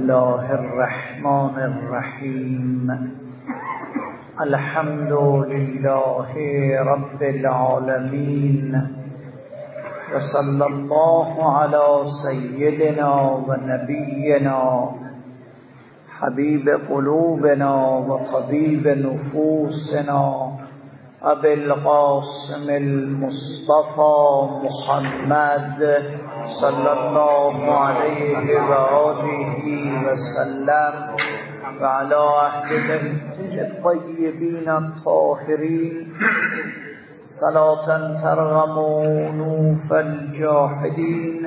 الله الرحمن الرحیم. الحمد لله رب العالمین و صلی الله علی سیدنا و نبینا حبیب قلوبنا و طبیب نفوسنا ابی القاسم المصطفى محمد صلی الله علیه و آله و سلم و علی اهل بیته الطیبین الطاهرین صلاة ترغم انوف الجاحدین.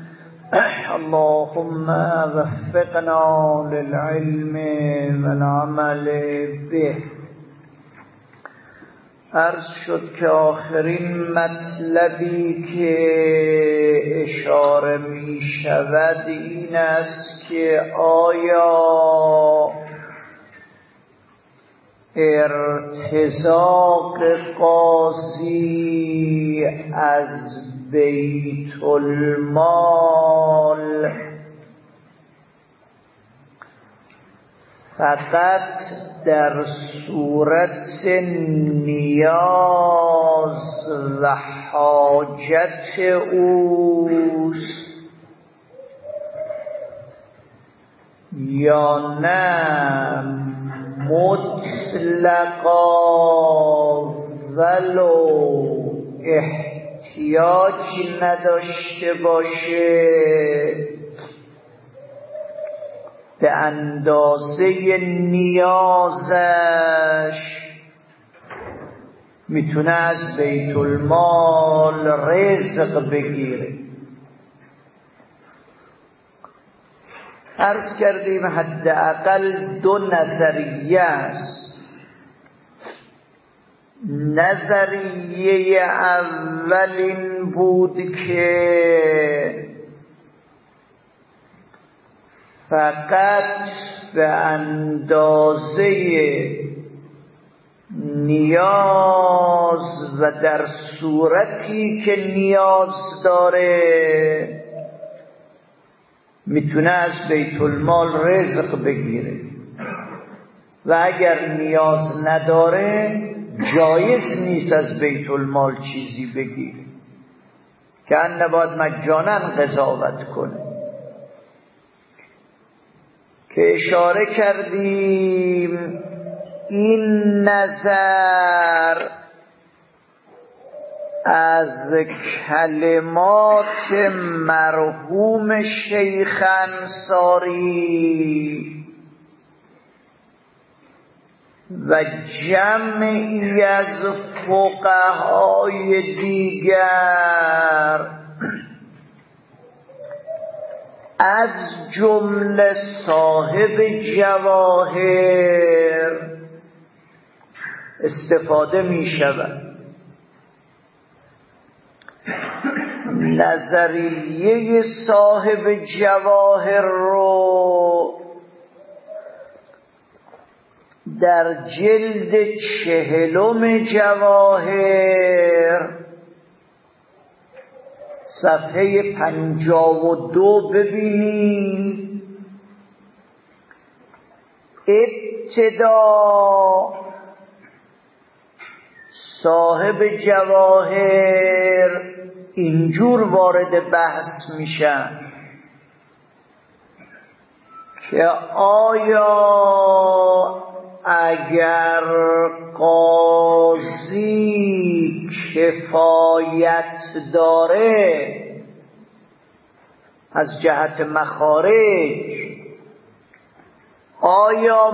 اللهم وفقنا للعلم والعمل به. عرض شد که آخرین مطلبی که اشاره می شود این است که آیا ارتزاق قاضی از بیت المال فقط در صورت نیاز و حاجت اوست یا نه مطلقا ولو احتیاج نداشته باشه به اندازه نیازش میتونه از بیت المال رزق بگیره. عرض کردیم حداقل دو نظریه است. نظریه اول این بود که فقط به اندازه نیاز و در صورتی که نیاز داره میتونه از بیت المال رزق بگیره و اگر نیاز نداره جایز نیست از بیت المال چیزی بگیره که ان باید مجانا قضاوت کنه. که اشاره کردیم این نظر از کلمات مرحوم شیخ انصاری و جمعی از فقهای دیگر از جمله صاحب جواهر استفاده می شود. نظریه صاحب جواهر رو در جلد 40 جواهر صفحه 52 ببینید. ابتدا صاحب جواهر اینجور وارد بحث میشن که آیا اگر قاضی کفایت داره از جهت مخارج آیا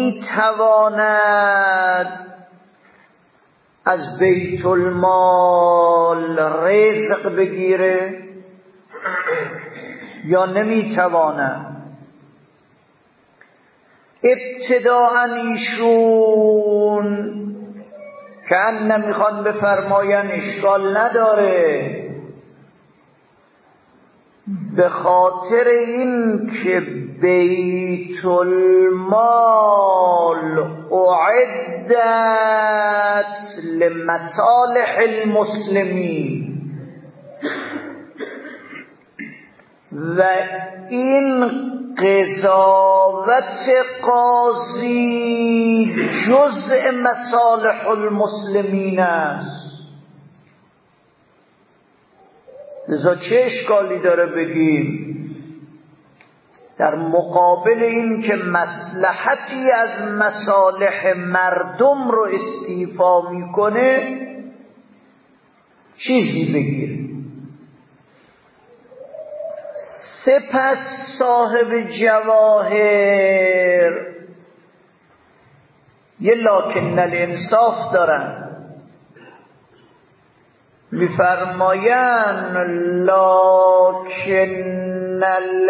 میتواند از بیت المال رزق بگیره یا نمیتواند؟ ابتداءً ایشون که میخوان بفرماین اشکال نداره به خاطر این که بیت المال اعدت لمصالح المسلمین و این قضاوت قاضی جزء مصالح المسلمین است. لذا چه اشکالی داره بگیم در مقابل این که مصلحتی از مصالح مردم رو استیفا میکنه چیزی بگیر. سپس صاحب جواهر یه لکن الانصاف دارن، میفرماین لکن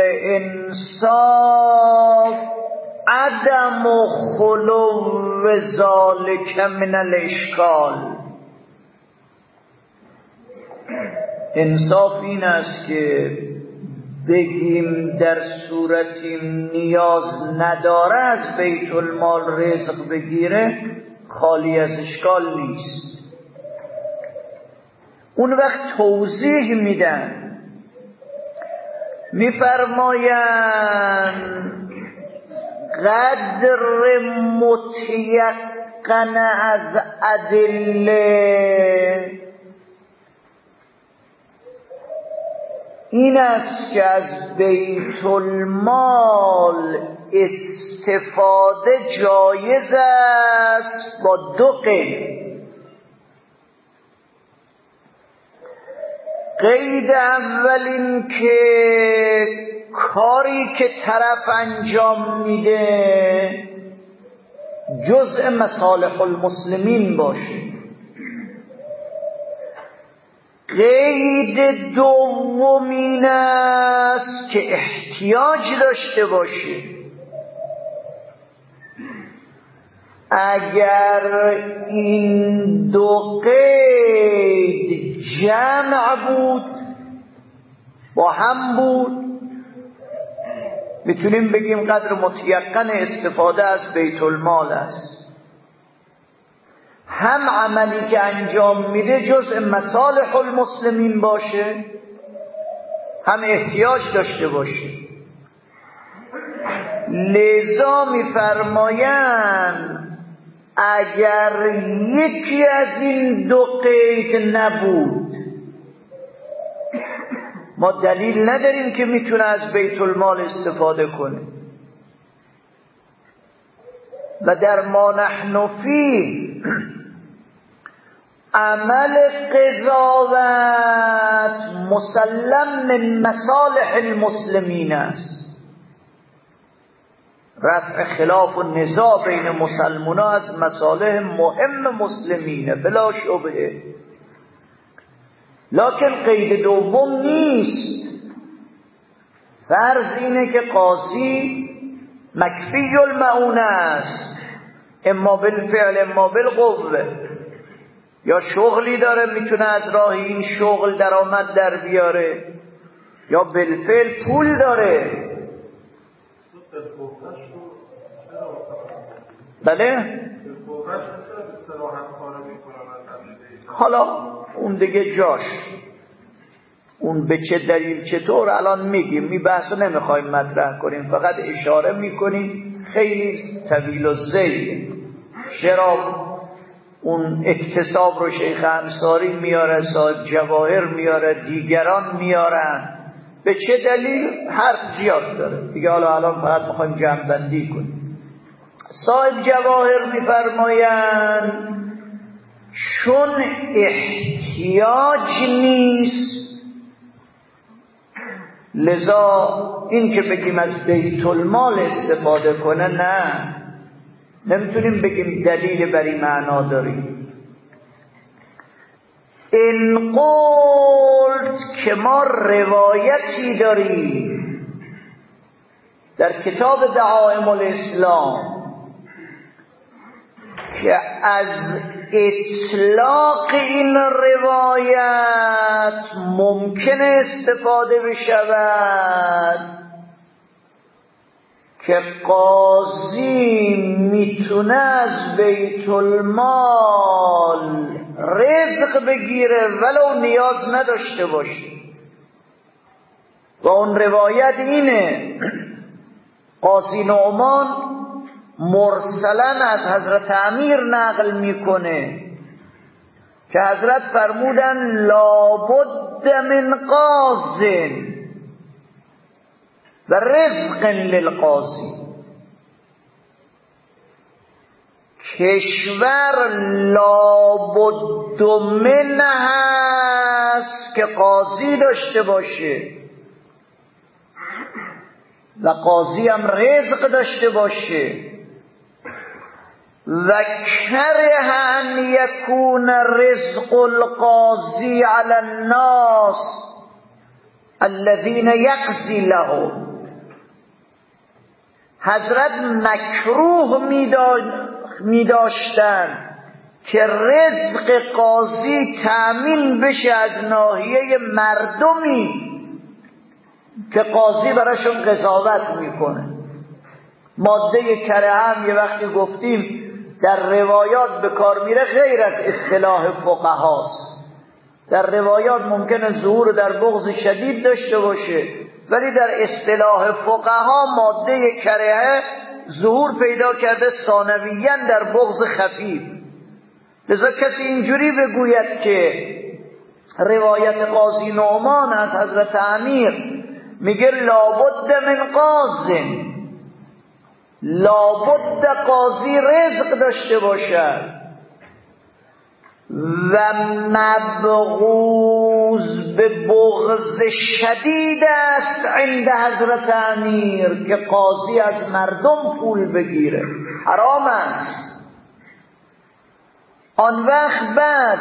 الانصاف عدم خلو ذالک من الاشکال. انصاف این است که بگیم در صورتی نیاز نداره از بیت المال رزق بگیره خالی از اشکال نیست. اون وقت توضیح میدن، میفرماین قدر متیقن از ادله این است که از بیت المال استفاده جایز است با دو قید. قید اول این که کاری که طرف انجام میده جزء مصالح المسلمین باشه. قید دوم این است که احتیاج داشته باشه. اگر این دو قید جمع بود، با هم بود، میتونیم بگیم قدر متیقن استفاده از بیت المال است. هم عملی که انجام میده جزء مصالح المسلمین باشه، هم احتیاج داشته باشه. لذا میفرمایند اگر یکی از این دو قید نبود ما دلیل نداریم که میتونه از بیت المال استفاده کنه. و در ما نحن فیه عمل قضاوت مسلم من مصالح المسلمین است. رفع خلاف و نزاع بین مسلمان ها از مصالح مهم مسلمینه بلا شبهه. لکن قید دوم نیست. فرض اینه که قاضی مکفی المعونه است، اما بالفعل اما بالقوه، یا شغلی داره میتونه از راه این شغل درآمد در بیاره، یا بالفعل پول داره. بله حالا اون دیگه جاش، اون به چه دلیل چطور الان میگیم، می بحثو نمیخوایم مطرح کنیم، فقط اشاره میکنیم. خیلی طویل و زیده. چرا اون اکتساب رو شیخ انصاری میاره، صاحب جواهر میاره، دیگران میارن، به چه دلیل حرف زیاد داره دیگه. حالا الان فقط میخوایم جمع بندی کنیم. صاحب جواهر میفرمایند چون احتیاج نیست، لذا این که بگیم از بیت المال استفاده کنه نه، نمیتونیم بگیم دلیل بر این معنا داریم. این قلت که ما روایتی داریم در کتاب دعائم الاسلام که از اطلاق این روایت ممکن استفاده بشود که قاضی میتونه از بیت المال رزق بگیره ولو نیاز نداشته باشه. و اون روایت اینه قاضی نعمان مرسلن از حضرت امیر نقل میکنه که حضرت فرمودن لابد من قاض و رزق للقاضی، کشور لابد من هست که قاضی داشته باشه و قاضی هم رزق داشته باشه. و کره ان یکون رزق القاضی علی الناس الذین یقضی لهم، حضرت مکروه می داشتن که رزق قاضی تأمین بشه از ناحیه مردمی که قاضی براشون قضاوت میکنه. ماده کره هم یه وقتی گفتیم در روایات به کار میره غیر از اصطلاح فقهاست. در روایات ممکنه ظهور در بغض شدید داشته باشه، ولی در اصطلاح فقها ماده کره ظهور پیدا کرده ثانویاً در بغض خفیف. لذا کسی اینجوری بگوید که روایت قاضی نعمان از حضرت امیر میگه لابد من قاض، لابد قاضی رزق داشته باشد و مبغوض به بغض شدید است عند حضرت امیر که قاضی از مردم پول بگیره، حرام است. آن وقت بعد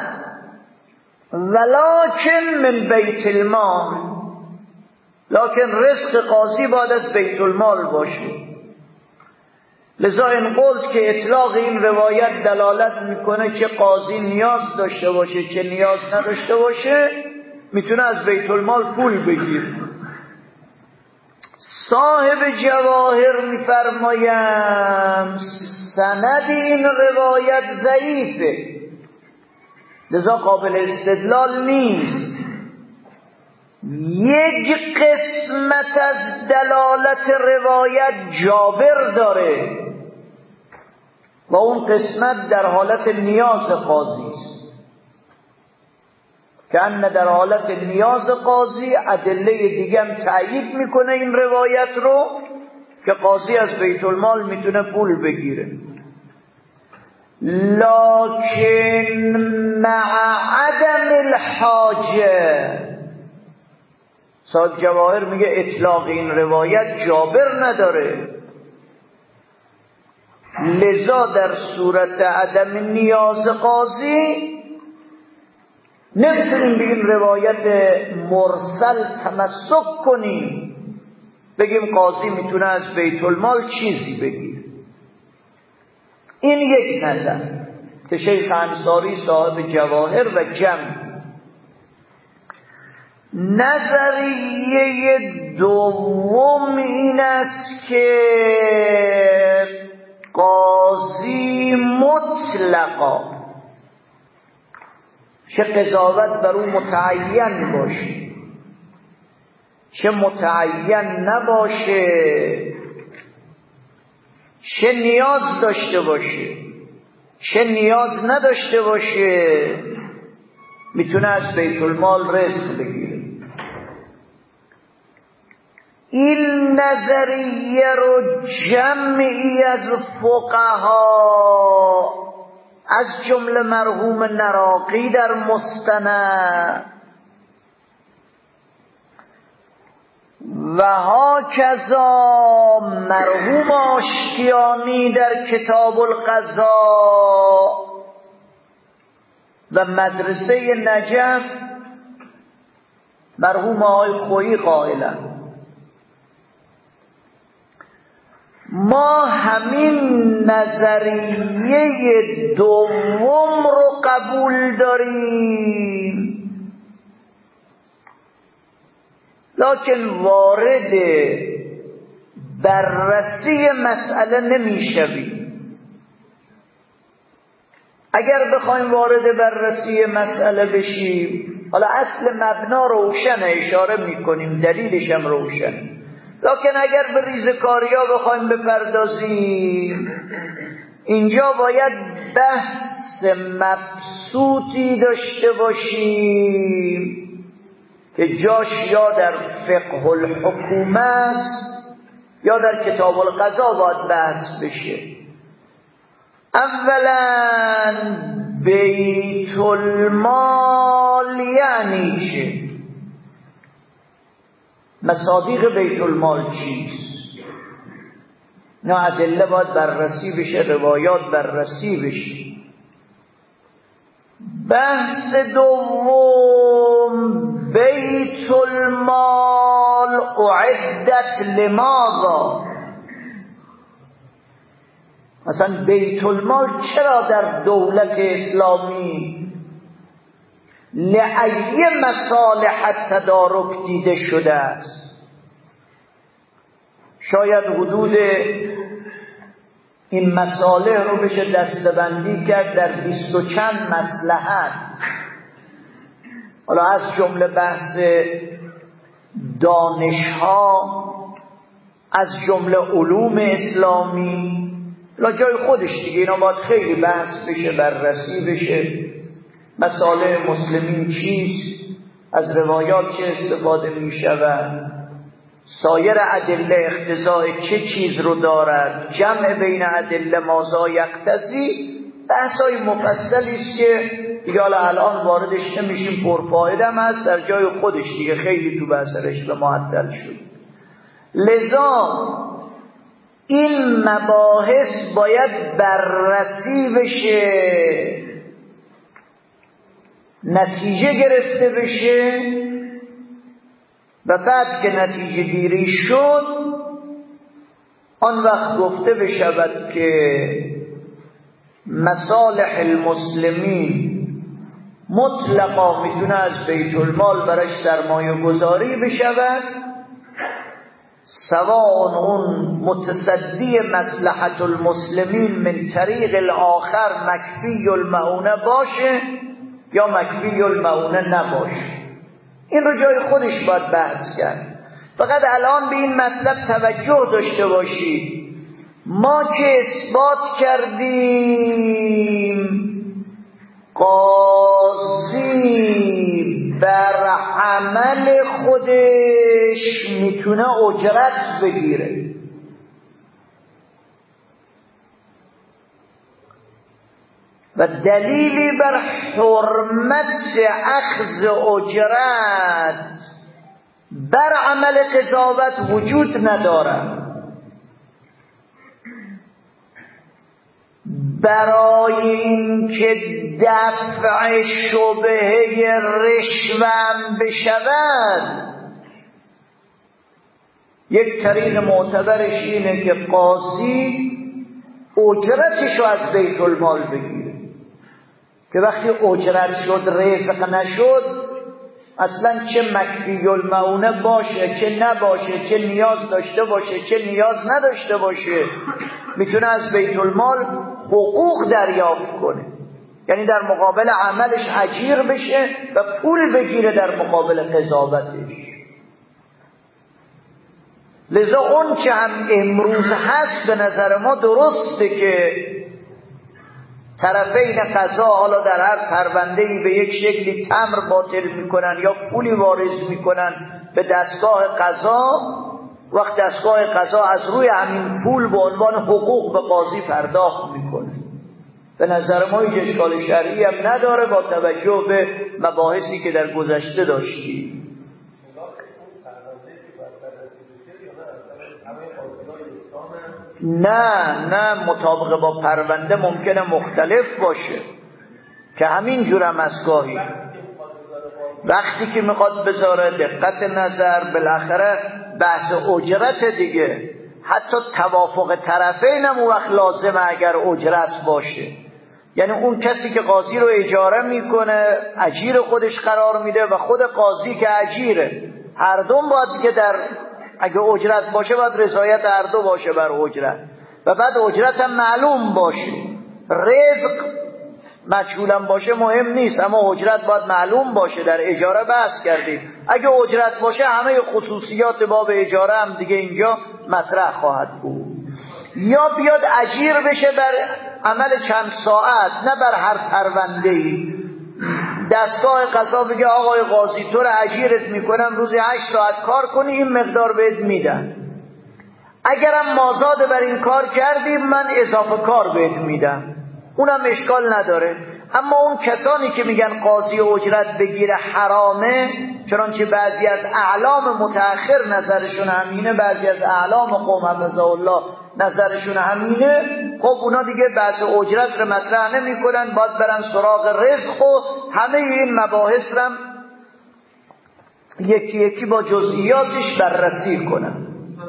ولکن من بیت المال، لکن رزق قاضی باید از بیت المال باشه. لذا این قلت که اطلاق این روایت دلالت میکنه که قاضی نیاز داشته باشه که نیاز نداشته باشه میتونه از بیت المال پول بگیره. صاحب جواهر میفرمایند سند این روایت ضعیفه، لذا قابل استدلال نیست. یک قسمت از دلالت روایت جابر داره و اون قسمت در حالت نیاز قاضی است، که ان در حالت نیاز قاضی ادله دیگه هم تأیید میکنه این روایت رو که قاضی از بیت المال میتونه پول بگیره. لکن مع عدم الحاجه، صاحب جواهر میگه اطلاق این روایت جابر نداره، لذا در صورت عدم نیاز قاضی نمیتونیم به این روایت مرسل تمسک کنیم بگیم قاضی میتونه از بیت المال چیزی بگیره. این یک نظر که شیخ انصاری صاحب جواهر و جمع. نظریه دوم این است که قاضی مطلقا چه قضاوت بر او متعین باشه چه متعین نباشه، چه نیاز داشته باشه چه نیاز نداشته باشه، میتونه از بیت المال رزق بگیره. این نظریه رو جمعی از فقها از جمله مرحوم نراقی در مستند و هاکذا مرحوم آشتیانی در کتاب القضاء و مدرسه نجف مرحوم آقای خویی قائلند. ما همین نظریه دوم رو قبول داریم، لکن وارد بررسی مسئله نمیشویم. اگر بخوایم وارد بررسی مسئله بشیم، حالا اصل مبنا روشنه، اشاره میکنیم، دلیلش هم روشنه، لکن اگر به ریزکاری ها بخوایم بپردازیم، اینجا باید بحث مبسوطی داشته باشیم که جاش یا در فقه الحکومه است یا در کتاب القضا باید بحث بشه. اولا بیت المال یعنی چه؟ مصادیق بیت المال چیست؟ نه ادله باید بررسی بشه، روایات بررسی بشه. بحث دوم، بیت المال اعدت لماذا؟ مثلا بیت المال چرا در دولت اسلامی لأی مصالح تدارک دیده شده است؟ شاید حدود این مصالح رو بشه دسته‌بندی کرد در 20 و چند مصلحت. حالا از جمله بحث دانش‌ها، از جمله علوم اسلامی، لا جای خودش دیگه اینا باید خیلی بحث بشه، بررسی بشه. مصالح مسلمین چیست؟ از روایات چه استفاده می شود؟ سایر ادله اقتضای چه چیز رو دارد؟ جمع بین ادله ماذا یقتضی؟ بحثای مفصلی است که دیگه الان واردش نمیشیم، پرفایده هم هست، در جای خودش دیگه خیلی تو بحث رشوه معطل شد. لذا این مباحث باید بررسی بشه، نتیجه گرفته بشه و بعد که نتیجه گیری شد آن وقت گفته بشود که مصالح المسلمین مطلقا میتونه از بیت المال برش سرمایه گذاری بشود، سواء اون متصدی مصلحت المسلمین من طریق الاخر مکفی المعونه باشه یا مکفی المعونه نباشه. این رو جای خودش باید بحث کرد. فقط الان به این مطلب توجه داشته باشید، ما که اثبات کردیم قاضی بر عمل خودش میتونه اجرت بگیره، و دلیلی بر حرمت اخذ اجرت بر عمل قضاوت وجود ندارد. برای اینکه دفع شبهه رشوه بشود، یک طریق معتبرش اینه که قاضی اجرتشو از بیت المال بگیره، که وقتی اجرت شد رزق نشد، اصلا چه مکفی المعونه باشه چه نباشه، چه نیاز داشته باشه چه نیاز نداشته باشه، میتونه از بیت المال حقوق دریافت کنه، یعنی در مقابل عملش اجیر بشه و پول بگیره در مقابل قضاوتش. لذا اون چه هم امروز هست به نظر ما درسته که طرفین قضا حالا در هر پرونده‌ای به یک شکلی تمر باطل میکنن یا پولی واریز میکنن به دستگاه قضا، وقت دستگاه قضا از روی همین پول به عنوان حقوق به قاضی پرداخت میکنه. به نظر ما هیچ اشکال شرعی هم نداره با توجه به مباحثی که در گذشته داشتیم. نه مطابق با پرونده ممکنه مختلف باشه که همین جورم از گاهی وقتی که میخواد بذاره دقت نظر، بالاخره بحث اجرت دیگه، حتی توافق طرفین هم وقت لازمه اگر اجرت باشه، یعنی اون کسی که قاضی رو اجاره میکنه اجیر خودش قرار میده و خود قاضی که اجیره، هر دو باید که در اگه اجرت باشه باید رضایت هر دو باشه بر اجرت، و بعد اجرت هم معلوم باشه. رزق مجهولم باشه مهم نیست، اما اجرت باید معلوم باشه. در اجاره بحث کردیم، اگه اجرت باشه همه خصوصیات باب اجاره هم دیگه اینجا مطرح خواهد بود. یا بیاد اجیر بشه بر عمل چند ساعت، نه بر هر پرونده‌ای. دستگاه قضا بگه آقای قاضی تو رو اجیرت میکنم روزی 8 ساعت کار کنی، این مقدار بهت میدن. اگرم مازاد بر این کار کردیم من اضافه کار بهت میدم، اونم اشکال نداره. اما اون کسانی که میگن قاضی اجرت بگیره حرامه، چنانچه بعضی از اعلام متأخر نظرشون همینه، بعضی از اعلام قوم حفظه الله نظرشون همینه، خب اونا دیگه بحث اجرت رو مطرح نمی کنن، باید برن سراغ رزق و همه این مباحث رو یکی یکی با جزئیاتش بررسی کنن.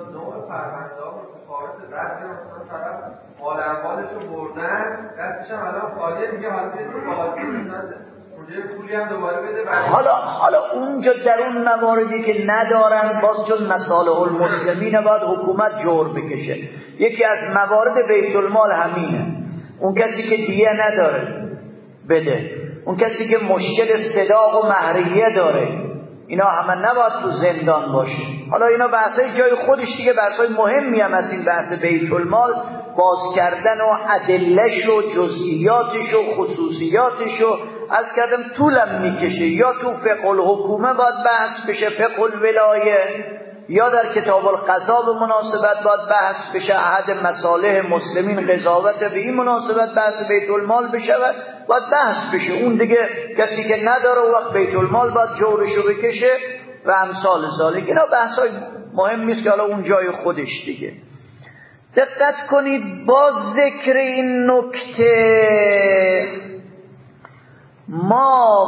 حال احوالشو بردن دستش هم الان خالیه، میگه حالا قاضی میذاره اونجا پولی هم دوباره بده. حالا اونجا در اون مواردی که ندارن، باز چون مصالح المسلمین باید حکومت جور بکشه. یکی از موارد بیت المال همینه، اون کسی که دیه نداره بده، اون کسی که مشکل صداق و مهریه داره، اینا همه نباید تو زندان باشه. حالا اینا بحثای جای خودش دیگه، بحثای مهمی هم از این بحث بیت المال، باز کردن و ادله‌ش و جزئیاتش و خصوصیاتش و از کردم طولم میکشه. یا تو فقه الحکومه باید بحث بشه، فقه الولایه، یا در کتاب القضا به مناسبت باید بحث بشه، احد مصالح مسلمین قضاوت به این مناسبت بحث بیت المال بشه و باید بحث بشه. اون دیگه کسی که نداره وقت بیت المال باید جورشو بکشه و امثال ذالک. اینا بحثای مهم نیست که حالا اون جای خودش دیگه. دقت کنید با ذکر این نکته ما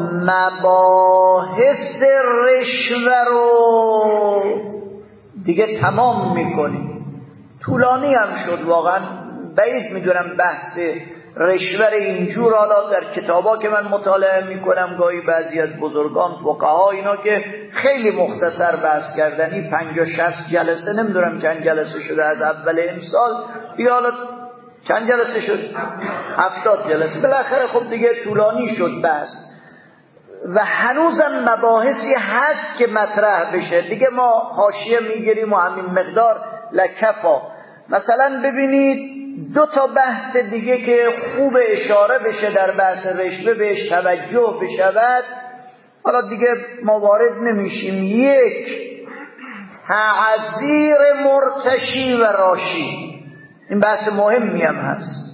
مباحث رشوه رو دیگه تمام میکنیم. طولانی هم شد واقعا، بعید میدونم بحث رشوه اینجور حالا در کتابا که من مطالعه میکنم، گاهی بعضی از بزرگان فقها اینا که خیلی مختصر بحث کردنی 50-60 جلسه، نمیدونم چند جلسه شده از اول امسال دیگه، حالا چند جلسه شد؟ 70 جلسه. بالاخره خب دیگه طولانی شد بحث و هنوزم مباحثی هست که مطرح بشه دیگه. ما حاشیه میگیریم و همین مقدار لکفا. مثلا ببینید 2 تا بحث دیگه که خوب اشاره بشه در بحث رشوه بهش توجه بشود، حالا دیگه ما وارد نمیشیم. یک، تعزیر مرتشی و راشی، این بحث مهمی هم هست.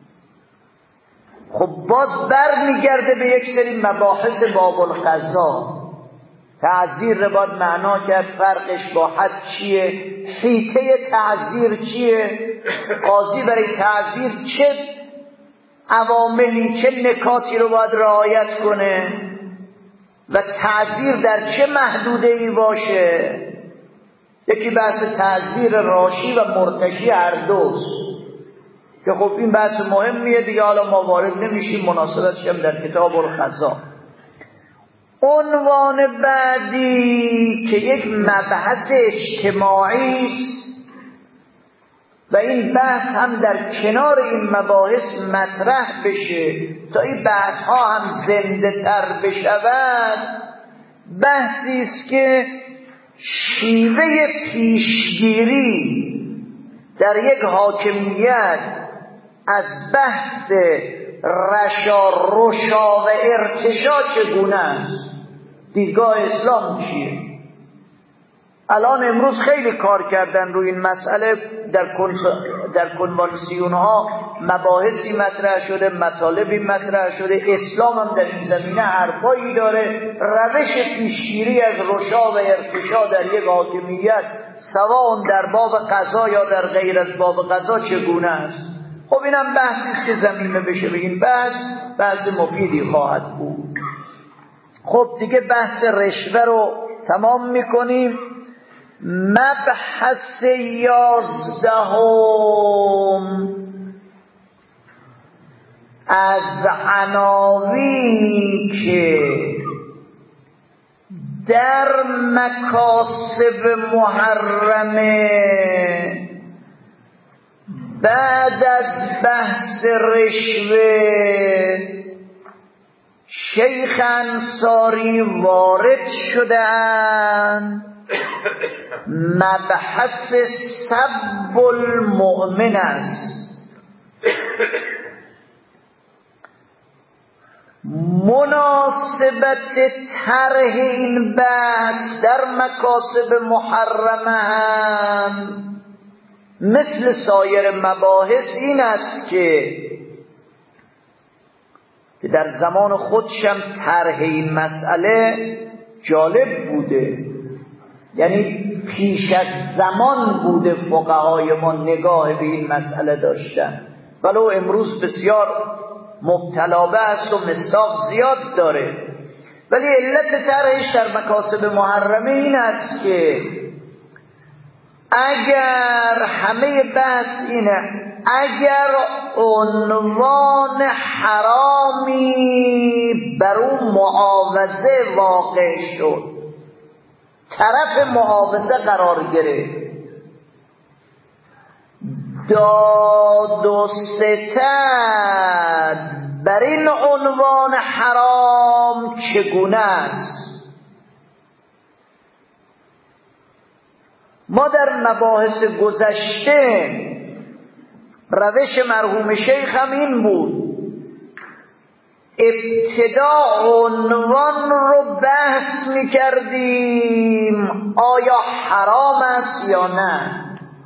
خب باز برمیگرده به یک سری مباحث باب القضا. تعزیر رو باید معنا کرد، فرقش با حد چیه، حیطه تعزیر چیه، قاضی برای تعزیر چه عواملی چه نکاتی رو باید رعایت کنه و تعزیر در چه محدوده‌ای باشه. یکی بحث تعزیر راشی و مرتشی هر دوست که خب این بحث مهمیه دیگه، حالا ما وارد نمیشیم، مناسبتش هم در کتاب القضا. عنوان بعدی که یک مبحث اجتماعی است و این بحث هم در کنار این مباحث مطرح بشه تا این بحث ها هم زنده تر بشود، بحثی است که شیوه پیشگیری در یک حاکمیت از بحث رشا و ارتشا چگونه است. دیدگاه اسلام چیه؟ الان امروز خیلی کار کردن روی این مسئله، در کنوانسیون ها مباحثی مطرح شده، مطالبی مطرح شده. اسلام هم در این زمینه حرفایی داره. روش پیشگیری از رشا و ارتشا در یک حاکمیت سواء در باب قضا یا در غیر از باب قضا چگونه است. خب اینم بحثی است که زمینه بشه به این بحث مفیدی خواهد بود. خب دیگه بحث رشوه رو تمام میکنیم. مبحث 11 از عناوینی که در مکاسب محرمه بعد از بحث رشوه شیخ انصاری وارد شدند مبحث سب المؤمن است. مناسبت طرح این بحث در مکاسب محرمه هم مثل سایر مباحث این است که در زمان خودشم طرح این مسئله جالب بوده، یعنی پیش از زمان بوده فقهای ما نگاه به این مسئله داشتن، ولو امروز بسیار مبتلا به است و مصداق زیاد داره، ولی علت طرحش در مکاسب محرمه این است که اگر همه بحث اینه، اگر عنوان حرامی بر اون معاوضه واقع شد، طرف معاوضه قرار گرفت، داد و ستد بر این عنوان حرام چگونه است؟ ما در مباحث گذشته روش مرحوم شیخ هم این بود، ابتدا عنوان رو بحث میکردیم آیا حرام است یا نه.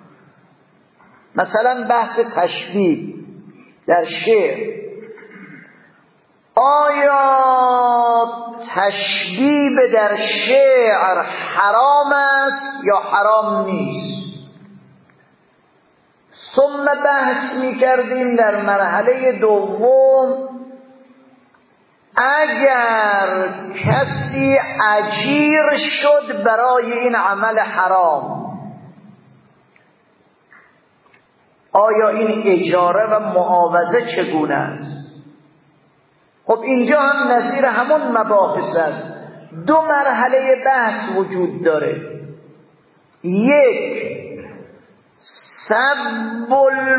مثلا بحث تشبیه در شعر، آیا تشبیه در شعر حرام است یا حرام نیست؟ ثم بحث میکردیم در مرحله دوم، اگر کسی اجیر شد برای این عمل حرام، آیا این اجاره و معاوضه چگونه است؟ خب اینجا هم نظیر همون مباحث است. دو مرحله بحث وجود داره، یک سب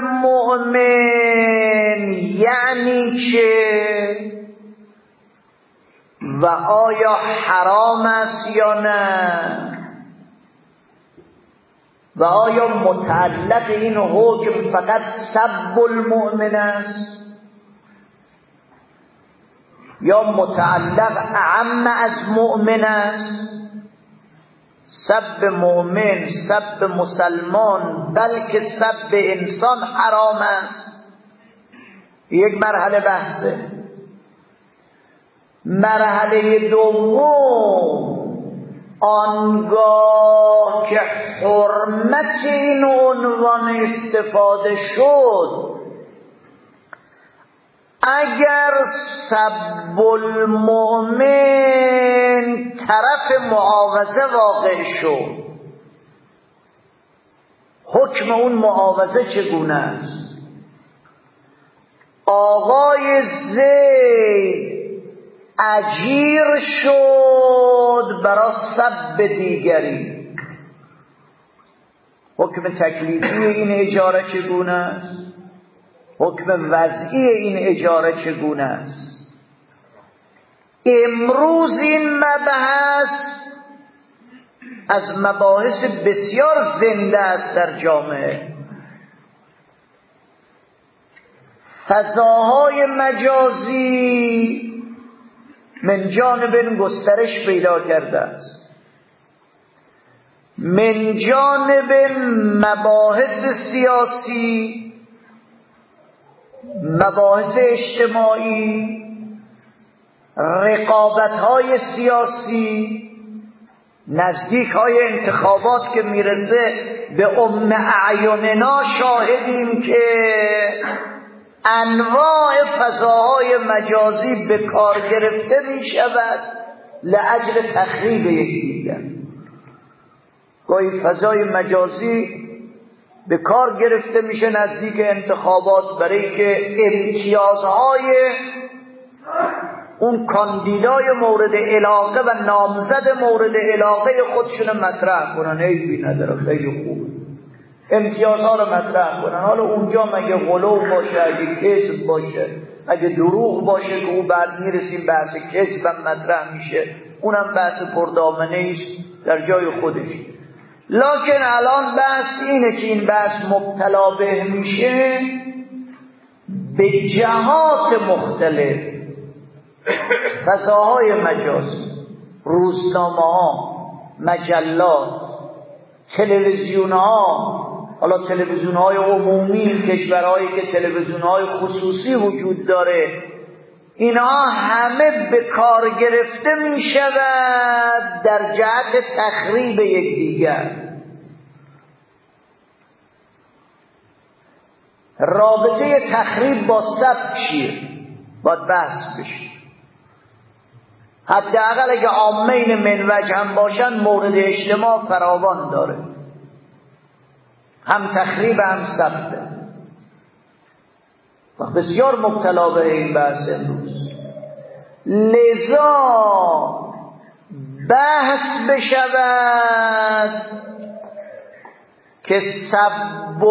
المؤمن یعنی چه و آیا حرام است یا نه، و آیا متعلق این حکم فقط سب المؤمن است یا متعلق اعم از مؤمن است؟ سب مؤمن، سب مسلمان، بلکه سب انسان حرام است. یک مرحله بحثه. مرحله دوم، آنگاه که حرمت این عنوان استفاده شد، اگر سب المؤمن طرف معاوضه واقع شد، حکم اون معاوضه چگونه است؟ آقای زید اجیر شد برای سب دیگری، حکم تکلیفی این اجاره چگونه است؟ حکم وضعی این اجاره چگونه است؟ امروز این مبحث از مباحث بسیار زنده است در جامعه. فضاهای مجازی من جانب گسترش پیدا کرده است، من جانب مباحث سیاسی، مباحث اجتماعی، رقابت‌های سیاسی، نزدیک‌های انتخابات که میرسه به اعیننا شاهدیم که انواع فضاهای مجازی به کار گرفته می شود لأجل تخریب یکدیگر. گاهی فضای مجازی به کار گرفته میشه نزدیک انتخابات برای که امتیازهای اون کاندیدای مورد علاقه و نامزد مورد علاقه خودشون مطرح کنن. عیبی نداره، خیلی خوبه، امتیازها رو مطرح کنن. حالا اونجا مگه غلو باشه، اگه کذب باشه، اگه دروغ باشه که او بعد میرسیم بحث کذب هم مطرح میشه، اونم بحث پردامنه است در جای خودش. لکن الان بحث اینه که این بحث مبتلا به میشه به جهات مختلف، فضاهای مجازی، روزنامه ها، مجلات، تلویزیون ها. حالا تلویزیون های عمومی، کشورهایی که تلویزیون های خصوصی وجود داره، اینها همه به کار گرفته می شود در جهت تخریب یکدیگر. رابطه تخریب با سبک چیه؟ باید بحث بشه. حداقل اگه عامین منوج هم باشن مورد اجتماع فراوان داره، هم تخریب هم سبک. بسیار مبتلا به این بحث امروز. لذا بحث بشود که سب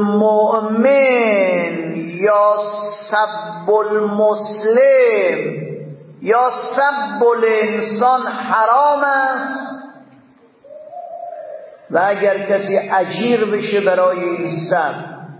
المؤمن یا سب المسلم یا سب الانسان حرام است، و اگر کسی اجیر بشه برای این سب،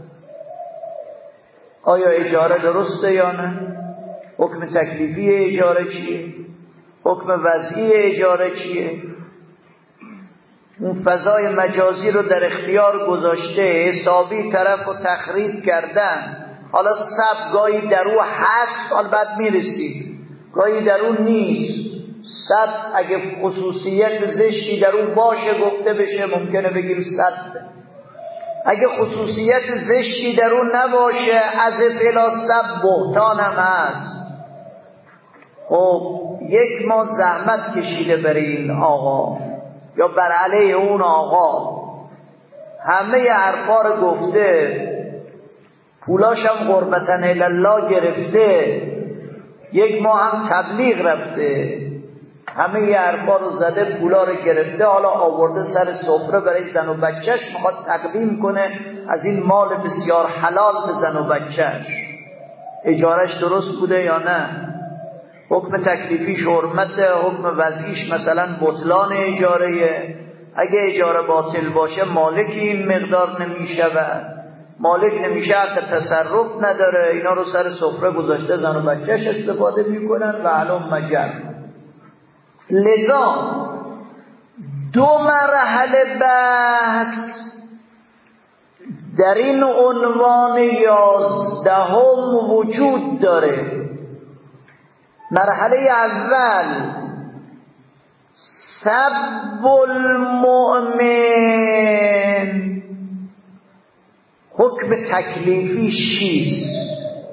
آیا اجاره درسته یا نه؟ حکم تکلیفی اجاره چیه؟ حکم وضعی اجاره چیه؟ اون فضای مجازی رو در اختیار گذاشته، حسابی طرف رو تخریب کردن. حالا سب گاهی در او هست، حالا بعد میرسید، گاهی در اون نیست. سب اگه خصوصیت زشتی در اون باشه گفته بشه ممکنه بگیم سب. اگه خصوصیت زشتی در اون نباشه از فعلا سب بهتان هم هست. خب یک ما زحمت کشیده برای این آقا یا بر علیه اون آقا، همه حرفا رو گفته، پولاش هم قربتن الله گرفته، یک ماه هم تبلیغ رفته، همه ی حرفا رو زده، پولا رو گرفته، حالا آورده سر سفره برای زن و بچهش میخواد تقدیم کنه از این مال بسیار حلال به زن و بچهش. اجارش درست بوده یا نه؟ حکم تکلیفیش حرمته، حکم وضعیش مثلا بطلان اجاره. اگه اجاره باطل باشه مالک این مقدار نمیشود، مالک نمیشه، حق تصرف نداره. اینا رو سر سفره گذاشته، زن و بچهش استفاده میکنن و علم مجر. لذا دو مرحله بحث در این عنوان 11 وجود داره. مرحله اول سب المؤمن، حکم تکلیفی چیست؟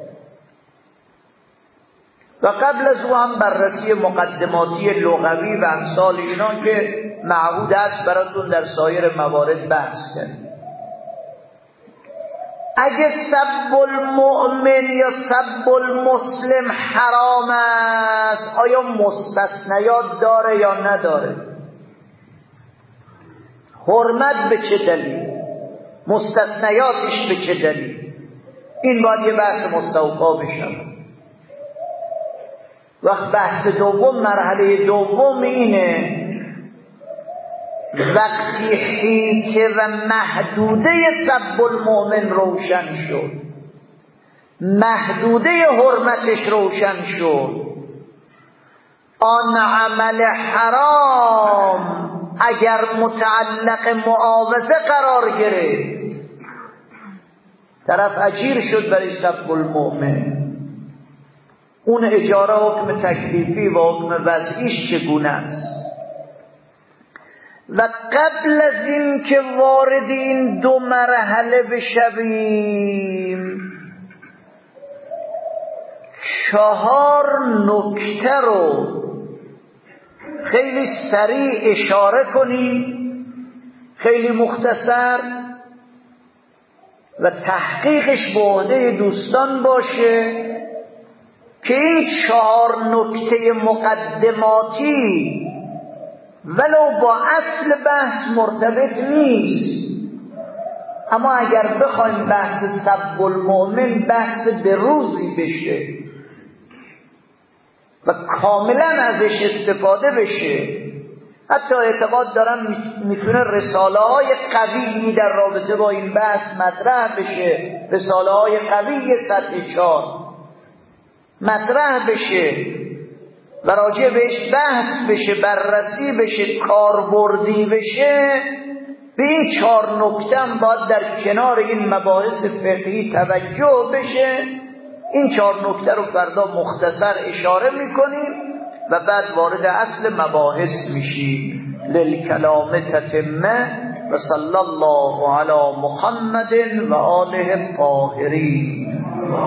و قبل از او هم بررسی مقدماتی لغوی و امثال اینا که معهود است براتون در سایر موارد بحث کردیم. اگه سب المؤمن یا سب المسلم حرام است، آیا مستثنیات داره یا نداره؟ حرمت به چه دلیل؟ مستثنیاتش به چه دلیل؟ این باید یه بحث مستوفا بشه. وقت بحث دوم، مرحله دوم اینه وقتی حیطه و محدوده سب المؤمن روشن شد، محدوده حرمتش روشن شد، آن عمل حرام اگر متعلق معاوضه قرار گرفت، طرف اجیر شد برای سب المؤمن، اون اجاره حکم تکلیفی و حکم وضعیش چگونه است؟ و قبل از این که وارد این دو مرحله بشویم 4 نکته رو خیلی سریع اشاره کنیم، خیلی مختصر، و تحقیقش به عهده دوستان باشه که این 4 نکته مقدماتی ولو با اصل بحث مرتبط نیست، اما اگر بخوایم بحث سب المؤمن بحث به روزی بشه و کاملا ازش استفاده بشه، حتی اعتقاد دارم میتونه رساله های قوی در رابطه با این بحث مطرح بشه، رساله های قوی سطح 4 مطرح بشه و راجع بهش بحث بشه، بررسی بشه، کاربردی بشه. به این 4 نکته هم باید در کنار این مباحث فقهی توجه بشه. این 4 نکته رو فردا مختصر اشاره میکنیم و بعد وارد اصل مباحث میشیم. للکلام تتمه و صلی الله علی محمد و آله الطاهرین.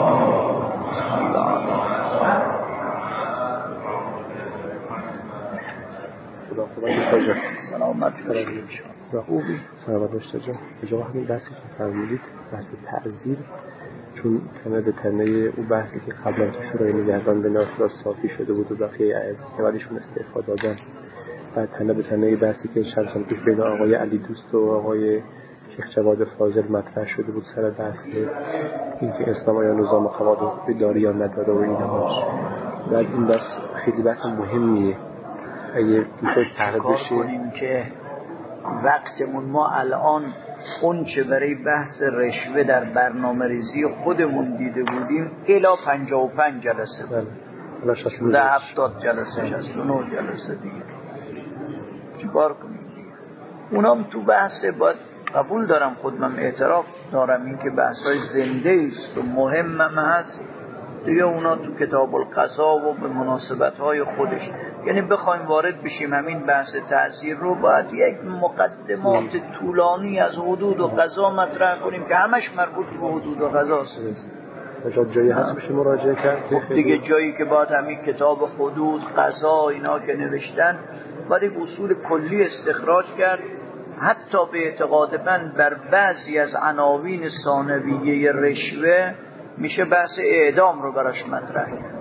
سلامت خوبی سلامت داشته جا اجازه همین بحثی که فرمودید، بحث تعزیر، چون تنه به تنه اون بحثی که قبلا تو شورای نگهبان به ناخدا صافی شده بود و بقیه از نوادشون استعفا دادن، بعد تنه به تنه بحثی که چند سال پیش بین آقای علی دوست و آقای شیخ جواد فاضل مطرح شده بود سر بحث اینکه اسلام آیا نظام خواهد داری یا نداره و اینها. بعد این بحث خیلی بحث مهمیه. اگه میخواید تحقیق کنیم که وقتمون ما الان اون چه برای بحث رشوه در برنامه ریزی خودمون دیده بودیم الا 55 جلسه بود، ده 70 جلسه 69 جلسه دیگه. چیکار کنیم؟ اونام تو بحث باید قبول دارم، خودم اعتراف دارم این که بحثای زنده است و مهم هم هست دیگه. اونا تو کتاب القضا و به مناسبت‌های خودش، یعنی بخوایم وارد بشیم همین بحث تأثیر رو باید یک مقدمات طولانی از حدود و قضا مطرح کنیم که همش مربوط به حدود و قضاست. جایی هست بشه مراجعه کرد دیگه جایی که باید همین کتاب حدود قضا اینا که نوشتن باید یک اصول کلی استخراج کرد. حتی به اعتقاد من بر بعضی از عناوین ثانویه رشوه میشه بحث اعدام رو براش مطرح کرد.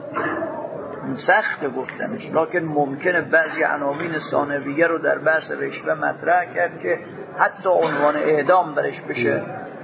سخت گفتنش، لکن ممکنه بعضی عناوین ثانویه رو در بحث رشوه مطرح کرد که حتی عنوان اعدام برش بشه.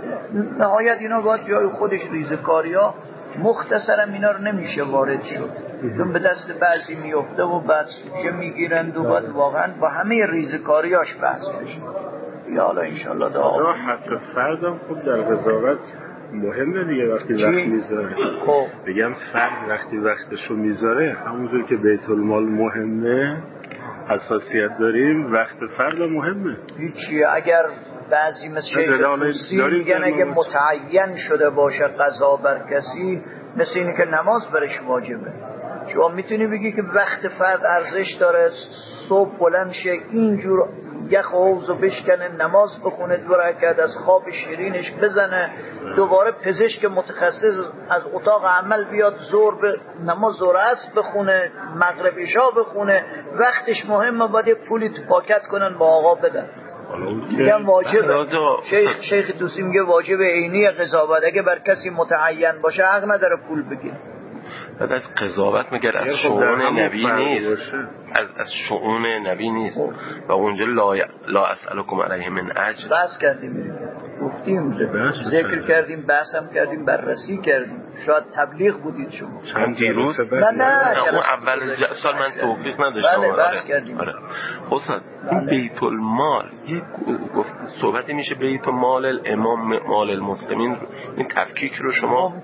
نهایت اینا باید جای خودش ریزکاری ها، مختصرم اینا رو نمیشه وارد شد چون به دست بعضی میفته و بعد سوژه میگیرند و باید واقعا با همه ریزکاریاش بحث بشه. یا حالا انشالله دعا. حق فردم خب در قضاوت مهمه دیگه. وقتی وقت میذاره، خب بگم فرد وقتی وقتشو میذاره، همونطور که بیت المال مهمه، حساسیت داریم، وقت فرد مهمه. هیچی. اگر بعضی مثل شیخ توسی میگن اگه متعین شده باشه قضا بر کسی، مثل اینه که نماز برش واجبه. شما میتونی بگی که وقت فرد ارزش داره، صبح بلند شه اینجور یخ حوضو بشکنه، نماز بخونه، 2 رکعت از خواب شیرینش بزنه، دوباره پزشک متخصص از اتاق عمل بیاد ظهر به نماز ظهر عصر بخونه، مغرب عشا بخونه. وقتش مهمه، باید پولی تو پاکت کنن با آقا بدن. میگم واجبه. شیخ توسی میگه واجب عینی قضاوت. اگه بر کسی متعین باشه حق نداره پول بگیره. بعد از قضاوت مگر از شؤون نبی نیست، از شؤون نبی نیست و اونجا لا اسألکم علیه من اجر. بحث کردیم، گفتیم، ذکر کردیم، بحثم کردیم، بررسی کردیم. شاید تبلیغ بودید شما چند دیروز. نه اون اول سال من توفیق نداشتم. بله بحث کردیم. حسن این بیت المال یک صحبتی میشه بیت مال الامام مال المسلمین، این تفکیک رو شما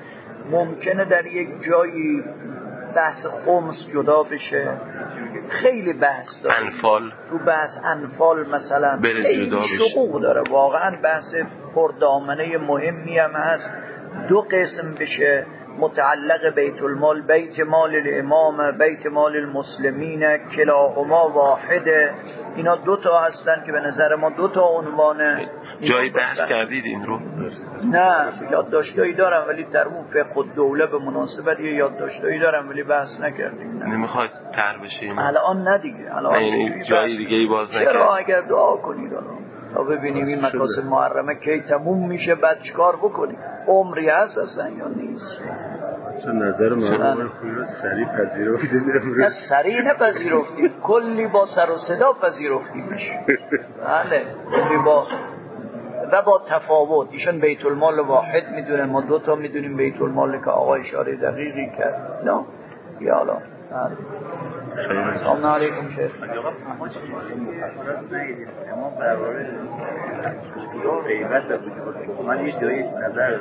ممکنه در یک جایی بحث خمس جدا بشه، خیلی بحث داره. انفال تو بحث انفال مثلا خیلی شقوق داره، واقعا بحث پردامنه مهمی هم هست. 2 قسم بشه متعلق بیت المال، بیت مال الامام، بیت مال المسلمین، کلاهما واحده. اینا 2 تا هستن که به نظر ما 2 تا عنوانه. جایی بحث کردید این رو؟ نه یادداشتایی دارم ولی در اون فقه الدوله به مناسبت یه یادداشتایی دارم ولی بحث نکردیم. نمیخواد تر بشه الان نه دیگه، الان جایی دیگه ای باز نکرد. چرا؟ اگر دعا کنید تا ببینیم این مقاصد محرمه کی تموم میشه، بعد چیکار بکنیم. عمری هست اصلا یا نیست؟ نظر من خوبه سریع پذیرفتیم. نه سریع و با تفاوت. ایشون بیت المال واحد میدونه، ما 2 تا میدونیم بیت المال که آقا اشاره دقیقی کرد. نه یا الله. سلام علیکم شیخ. ما برای غیبت من یه جایی نظر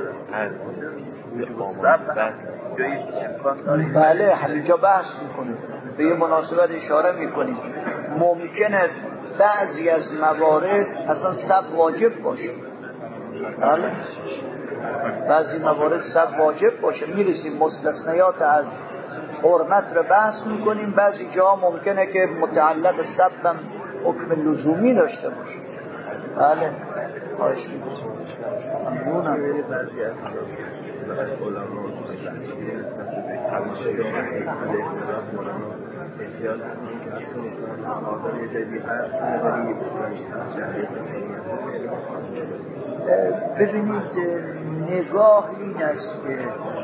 دارم. بله همینجا بحث میکنیم، به یه مناسبت اشاره میکنیم. ممکنه بعضی از موارد اصلا سب واجب باشه. بله بعضی موارد سب واجب باشه، میرسیم مستثنیات از حرمت رو بحث میکنیم. بعضی جا ممکنه که متعلق سب هم حکم لزومی داشته باشه. بله خواهش میکنم. ممنونم. بعضی از علما ببینید نگاه این است که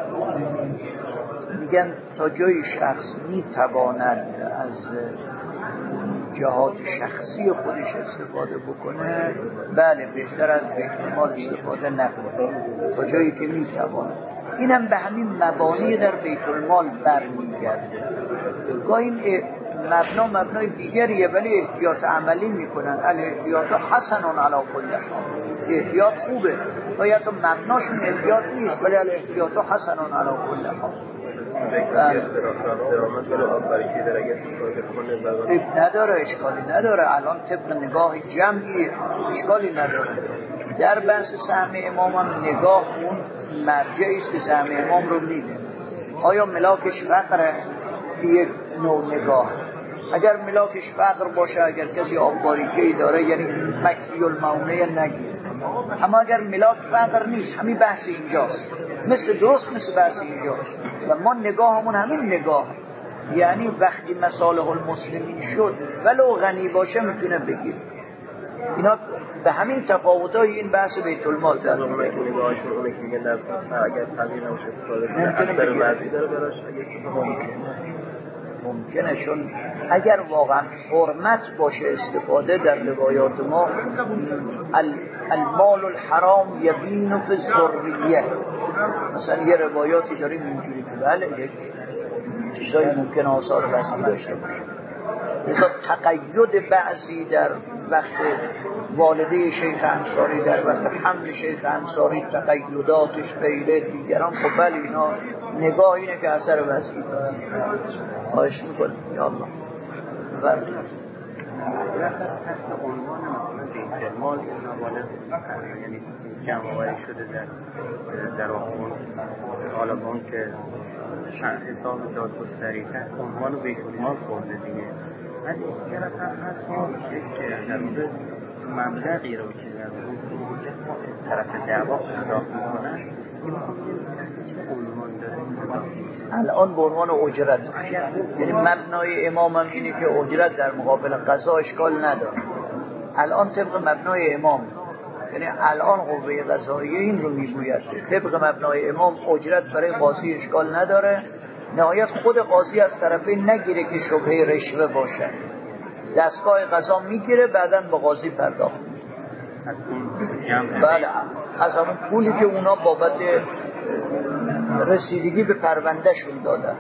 میگن تا جای شخص میتواند از جهات شخصی خودش استفاده بکنه، بله بهتر از بیت المال استفاده نکنه تا جایی که میتواند. اینم به همین مبانی در بیت المال برمیگرده. گاهی مبنای دیگریه ولی احتیاط عملی میکنن. الاحتیاط حسن علی کل حال، احتیاط خوبه. باید تو مبناشون احتیاط نیست ولی الاحتیاط حسن علی کل حال. نداره اشکالی نداره. الان طبق نگاه جمعی اشکالی نداره. در بحث سهم امام هم نگاه اون مرجعی است که سهم امام رو میده. آیا ملاکش فقره؟ یک نوع نگاه. اگر ملاکش فقر باشه، اگر کسی آبباریکه‌ای داره، یعنی مکی المونع نگیره. اما اگر ملاک فقر نیست، همین بحث اینجاست. مثل بحث اینجاست و ما نگاهمون همین نگاه، یعنی وقتی مصالح المسلمین شد ولو غنی باشه میتونه بگیره. اینا به همین تفاوت‌های این بحث بیت المال در اونایی که نگاهشون اونه که میگن در اگر تامین نشه اثر وضعی داره براش ممکنه، چون اگر واقعا حرمت باشه استفاده در روایات ما المال الحرام یبین فی الذریه، مثلا یه روایاتی داریم اینجوری که بله یک چیزایی ممکن آثار وضعی داشته باشه. لذا تقید بعضی در وقت والده شیخ انصاری، در وقت حمل شیخ انصاری تقیداتش غیره دیگران، خب بله اینا نگاه اینه که اثر وضعی داره. خواهش میکنم یا الله. عنوان مثلا بیت المال یعنی جمع‌آوری شده در آخون حالا با اون که حساب داد گستری‌تر عنوان بیت المال خورده دیگه. ولی یه رقم هست که در مورد مبلغی رو که در مورد طرف دعوا پرداخت میکنن این عنوان داره الان به عنوان اجرت، یعنی مبنای امام هم اینه که اجرت در مقابل قضا اشکال نداره. الان طبق مبنای امام، یعنی الان قوه قضاییه این رو میگوید طبق مبنای امام اجرت برای قاضی اشکال نداره. نهایت خود قاضی از طرفین نگیره که شبهه رشوه باشه، دستگاه قضا میگیره بعداً با قاضی پرداخت. بله از همون پولی که اونا بابت رسیدگی به پرونده شون دادن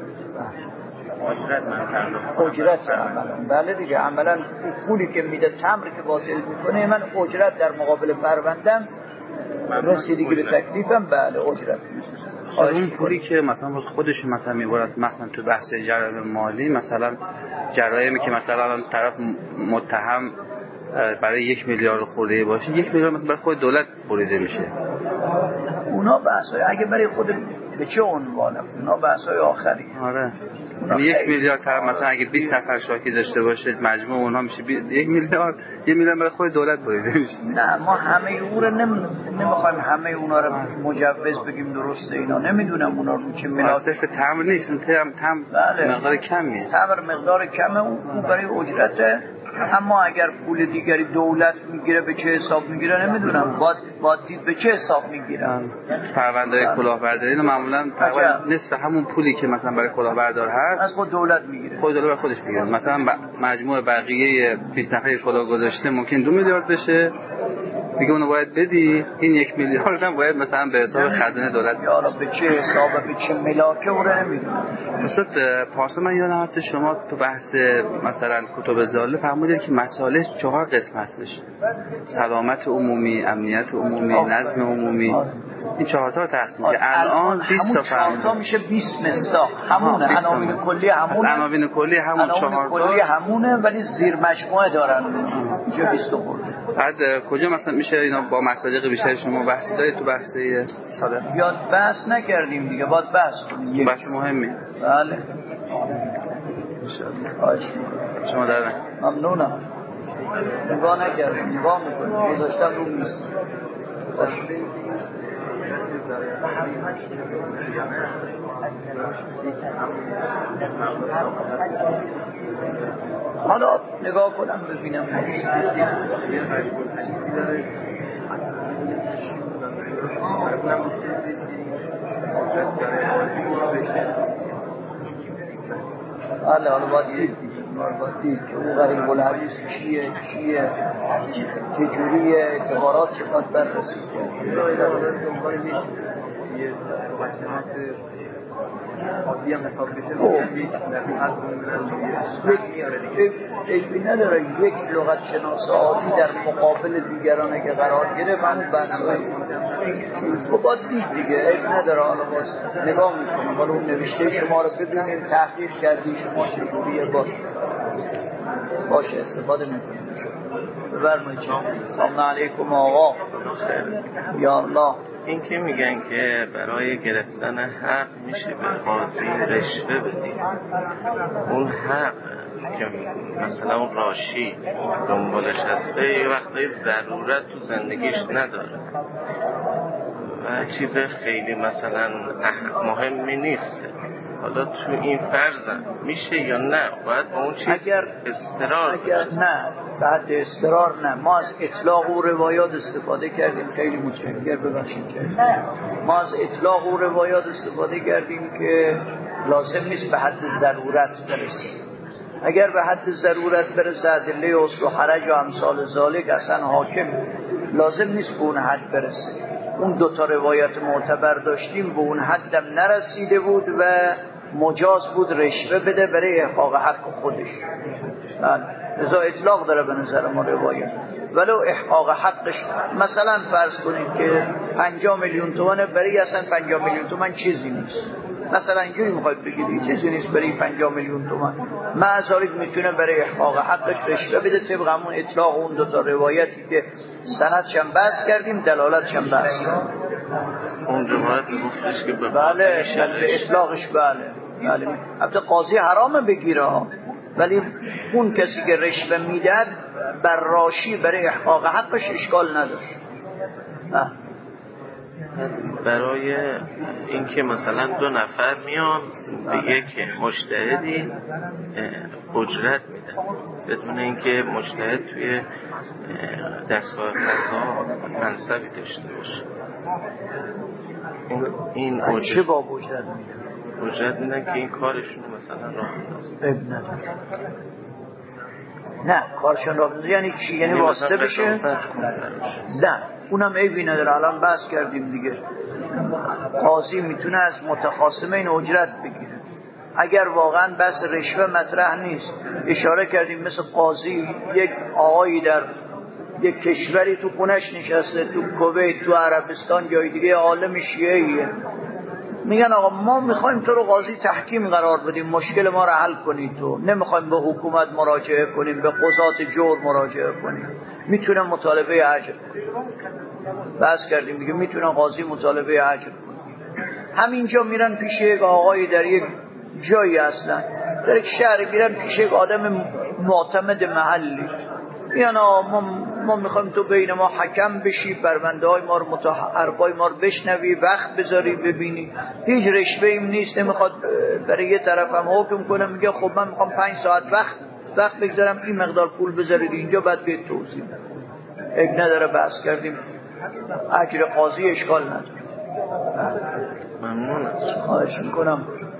اجرت عملا. بله دیگه عملا پولی که میده تمر که باطل میکنه من اجرت در مقابل پروندم، رسیدگی به تکلیفم بله اجرت. اون پولی که مثلا خودش مثلا میبرد مثلا تو بحث جرایم مالی، مثلا جرایمی که مثلا طرف متهم برای 1 میلیارد خورده باشه، 1 میلیارد مثلا برای خود دولت بریده میشه. اونا بحثای اگه برای خود به چه عنوانه، اونا بحثای آخری. آره 1 میلیارد طرف مثلا اگه 20 نفر شاکی داشته باشه مجموع اونها میشه 1 میلیارد، 1 میلیارد برای خود دولت بریده میشه. نه ما همه اون رو نمیخوایم همه اونا رو مجوز بگیم درسته. اینا نمیدونم اونا رو چه مناسب تمر نیست، اون بله. مقدار کمیه. تمر مقدار کمه، اون برای اجرته. اما اگر پول دیگری دولت میگیره به چه حساب میگیره نمیدونم، باید دید به چه حساب میگیرن. پرونده کلاهبرداری رو معمولا تقریبا نصف همون پولی که مثلا برای کلاهبردار هست از خود دولت میگیره، خود دولت خودش میگیره. مثلا مجموع بقیه 20 نفر کلاه گذاشته ممکن 2 میلیارد بشه، میگه اونو باید بدی، این 1 میلیارد هم باید مثلا به حساب خزانه دولت. حالا به چه حساب به چه ملاکه اون رو نمیدونم. استاد پارسال من یادم هست شما تو بحث مثلا کتب ضاله فرمودید که مسائل 4 قسم هستش: سلامت عمومی، امنیت عمومی، نظم عمومی. این 4 تا تقسیم که الان 20 تا فرمودید. 4 تا میشه 20 مصداق. همونه عناوین کلی همونه. عناوین کلی همون 4 تا. کلی همونه ولی زیر مجموعه دارن. اینجا 20 خورده. بعد کجا مثلا میشه اینا با مصادیق بیشتر شما بحثی دارید تو بحث ساده؟ یاد بحث نکردیم دیگه، باید بحث کنیم. بحث مهمی. بله. شما دارن. ممنونم. نگاه نکردیم، نگاه میکنیم. گذاشتم رو میز. حالا نگاه کنم ببینم. حالا باید که اون غریب الحدیث چیه چجوریه، اعتبارات چقدر بررسی عادی هم حساب بشه علمی نداره. یک لغت شناس عادی در مقابل دیگرانه که قرار گرفت همون بحثای خب باید دید دیگه، علم نداره. حالا باز نگاه میکنم، حالا اون نوشته شما رو ببینیم، تحقیق کردی شما چجوریه، باشه استفاده میکنیم. بفرمایید. سلام علیکم آقا. یا الله. این که میگن که برای گرفتن حق میشه به قاضی رشوه بدی، اون حق که مثلا اون راشی دنبالش هسته یه وقتایی ضرورت تو زندگیش نداره و چیز خیلی مثلا مهمی نیست. حالا تو این فرض میشه یا نه؟ باید با اون چیز استقرار نه، بعد استقرار نه. ما از اطلاق و روایات استفاده کردیم. خیلی متشکر، ببخشید کردیم. ما از اطلاق و روایات استفاده کردیم که لازم نیست به حد ضرورت برسه. اگر به حد ضرورت برسه، ادله اصل و حرج و امثال ذالک اصلا حاکم، لازم نیست به اون حد برسه. اون 2 روایت معتبر داشتیم، به اون حدم نرسیده بود و مجاز بود رشوه بده برای احقاق حق خودش. لذا اطلاق داره به نظر ما روایت. ولو احقاق حقش مثلا فرض کنید که 50 میلیون تومانه، برای اصلا 50 میلیون تومان چیزی نیست. مثلا اینجوری میخواید بگید چیزی نیست برای 50 میلیون تومان، معذارید میتونه برای احقاق حقش رشوه بده طبق همون اطلاق اون 2 روایتی که سندش هم بحث کردیم، دلالتش هم بحث کردیم. اون روایت گفتش که بله به اطلاقش بله. البته قاضی حرامه بگیره، ولی اون کسی که رشوه میدهد بر راشی برای احقاق حقش اشکال نداشت. برای اینکه مثلا 2 نفر میان به یک مجتهدی اجرت میدن بدون اینکه مجتهد توی دستگاه قضا منصبی داشته باشه، این چه با اجرت میدن که این کارشون مثلا راه نداره. نه کارشون راه نداره یعنی چی؟ یعنی واسطه بشه؟ نه اونم عیبی نداره. الان بحث کردیم دیگه، قاضی میتونه از متخاصمین اجرت بگیره اگر واقعا بحث رشوه مطرح نیست. اشاره کردیم مثل قاضی یک آقایی در یک کشوری تو خونش نشسته، تو کویت، تو عربستان، جای دیگه، عالم شیعیه، میگن آقا ما میخوایم تو رو قاضی تحکیم قرار بدیم، مشکل ما رو حل کنی، تو نمیخوایم به حکومت مراجعه کنیم، به قضات جور مراجعه کنیم. میتونه مطالبه اجر بحث کردیم دیگه، میتونه قاضی مطالبه اجر کنه. همینجا میرن پیش یک آقایی در یک جایی هستن، در یک شهری، میرن پیش یک آدم معتمد محلی، میگن ما میخوایم تو بین ما حکم بشی، پرونده های ما رو حرفای ما رو بشنوی، وقت بذاری ببینی، هیچ رشوه ایم نیست، نمیخواد برای یه طرف هم حکم کنه. میگه خب من میخوام 5 ساعت وقت بگذارم، این مقدار پول بذارید اینجا، بعد بیاید توضیح. اگه نداره بحث کردیم اجر قاضی اشکال نداره. ممنون. خواهش میکنم.